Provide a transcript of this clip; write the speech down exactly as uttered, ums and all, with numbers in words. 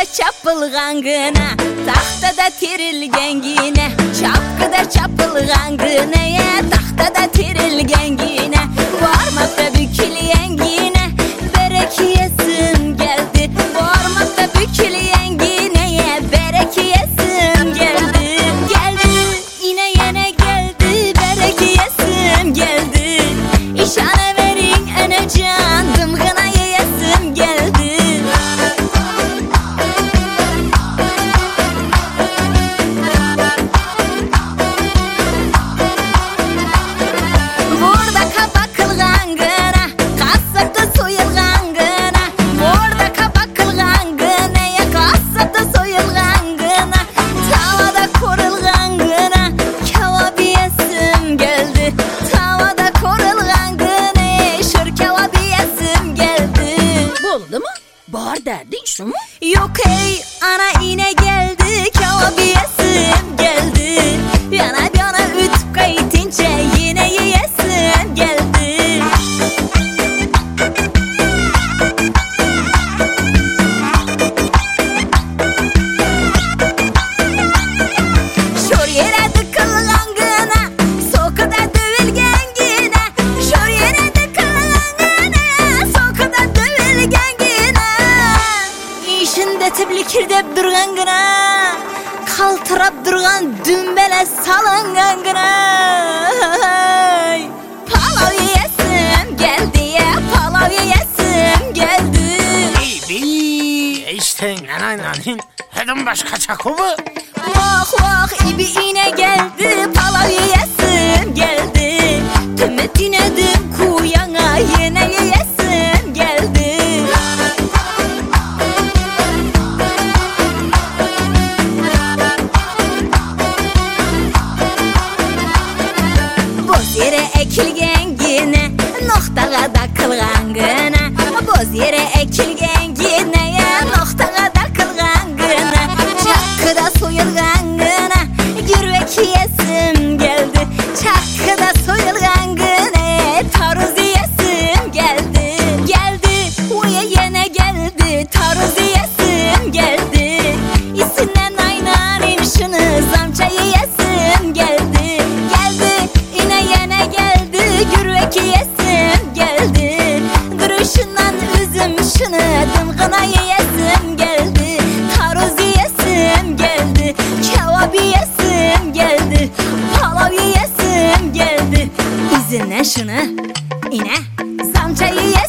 chapılgan gına, tahtada terilgen gine. Çapkıda çapılgan gına ya, tahtada terilgen gine. Varmakta bükülyen gine, berekiyesim geldi. Varmakta bükülyen gine ya, berekiyesim geldi. Geldi, yine yine geldi, berekiyesim geldi. İşane verin ene candım, gına yeyesim geldi. Burada kabak kılgan gına, kasapta soyulgan gına. Burada kabak kılgan gına ya, kasapta soyulgan gına. Tavada korulgan gına, kebap yesim geldi. Tavada korulgan gına, şur kebap yesim geldi. Oldu mu? Bağır derdin şu mu? Yok ey ana yine geldi, kebap yesim geldi. Yana yana ütüp kayıtınca yine yesim geldi. Şor yere dıkılgan gına, sokuda dövülgen gine. Şor yere dıkılgan gına, sokuda dövülgen gine. İşinde tiblikirde durgan gına, kaltırap durgan dümbele salıngan gına. Palav yesim geldi ya, palav yesim geldi. İyi işte nanaynanin hedim başka çakımı. Vah vah ibi yine geldi, palav yesim geldi. Tümet inedim kuyana, yine yesim geldi. Boz yere ekilgen gine, noktaga da kılgan gına. Boz yere ekilgen gine ya, noktaga da kılgan gına. Çakkıda soyulgan gına, gürvek yesim geldi. Çakkıda soyulgan gına, taruzi yesim geldi. Geldi, uya yine geldi, taruzi yesim geldi. İsinden aynanim şunu, zamçayı yesim geldi. Geldi, yine yine geldi, gürvek yesim geldi. Duruşundan üzüm şunu, dımgına yesim geldi. Taruzi yesim geldi, kebap yesim geldi. Palav yesim geldi. İzinle şunu, yine zamçayı yesim